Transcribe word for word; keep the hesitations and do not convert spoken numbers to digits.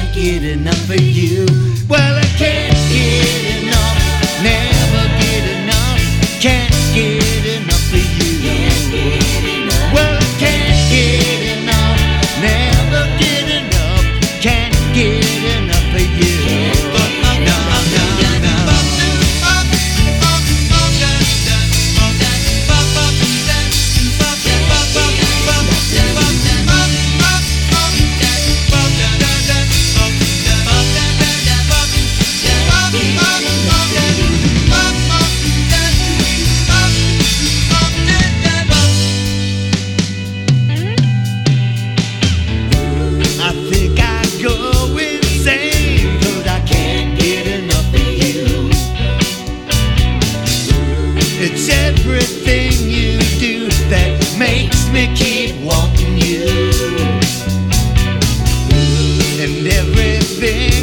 can't get enough of you. Well, I can't get enough, never get enough, can't get enough of you. Well, I can't get enough, never get enough, can't get enough of you. No, no, no. I think I go insane 'cause I can't get enough of you. It's everything you do that makes me keep wanting you. And everything